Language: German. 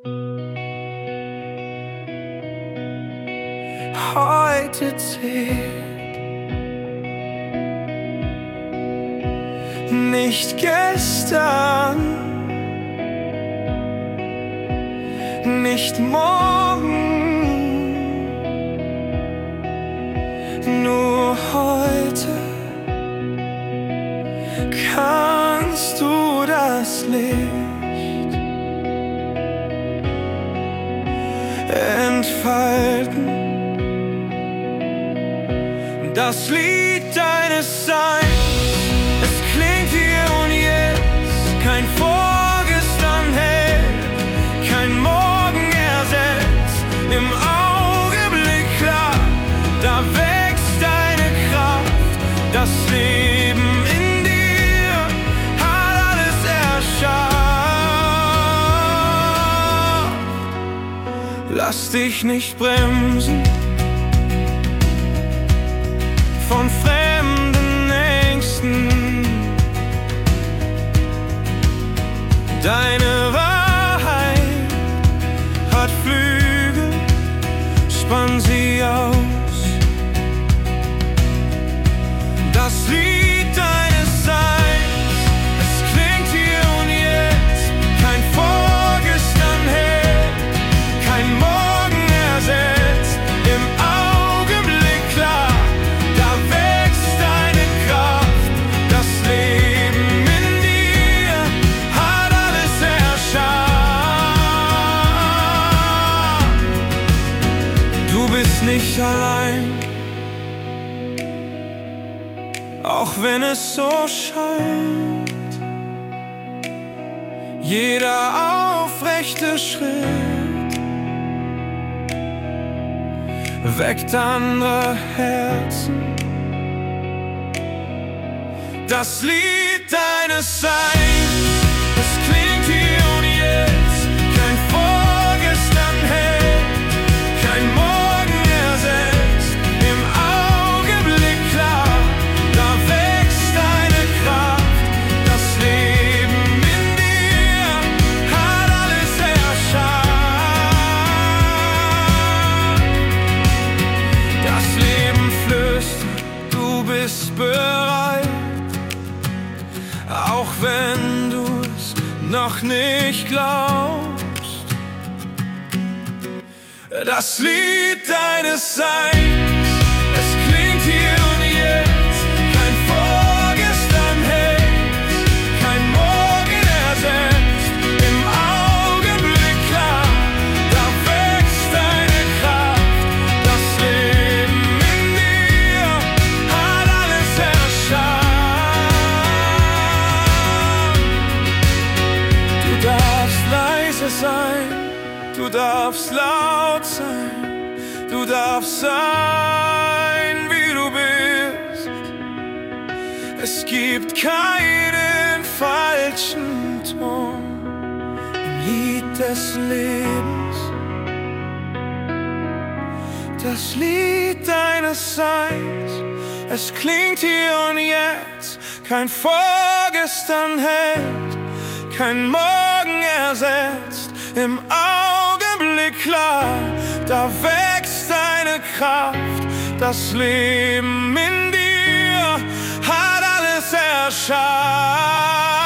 Heute zählt nicht gestern, nicht morgen, nur heute kannst du das Licht entfalten, das Lied deines Seins. Es klingt hier und jetzt, kein Vorgestern hält, kein Morgen ersetzt, im Augenblick klar, da wächst deine Kraft, das Leben in dir hat alles erschafft. Lass dich nicht bremsen von fremden Ängsten. Deine Wahrheit hat Flügel, spann sie aus. Das Lied deines Seins, es klingt hier und jetzt, kein Vorgestern hält, kein Morgen ersetzt, im Augenblick klar, da wächst deine Kraft, das Leben in dir hat alles erschafft. Du bist nicht allein, auch wenn es so scheint. Jeder aufrechte Schritt weckt andere Herzen. Das Lied deines Seins, es klingt hier und jetzt, kein Vorgestern hält, kein Morgen ersetzt, im Augenblick klar, da wächst deine Kraft, das Leben in dir hat alles erschafft. Das Leben flüstert, du bist bereit, auch wenn du es noch nicht glaubst. Das Lied deines Seins, es klingt hier und jetzt, kein Vorgestern hält, kein Morgen ersetzt, im Augenblick klar, da wächst deine Kraft, das Leben in dir hat alles erschafft. Du darfst leise sein, du darfst laut sein, du darfst sein, wie du bist. Es gibt keinen falschen Ton im Lied des Lebens. Das Lied deines Seins, es klingt hier und jetzt, kein Vorgestern hält, kein Morgen ersetzt, im Augenblick klar, da wächst deine Kraft, das Leben in dir hat alles erschafft.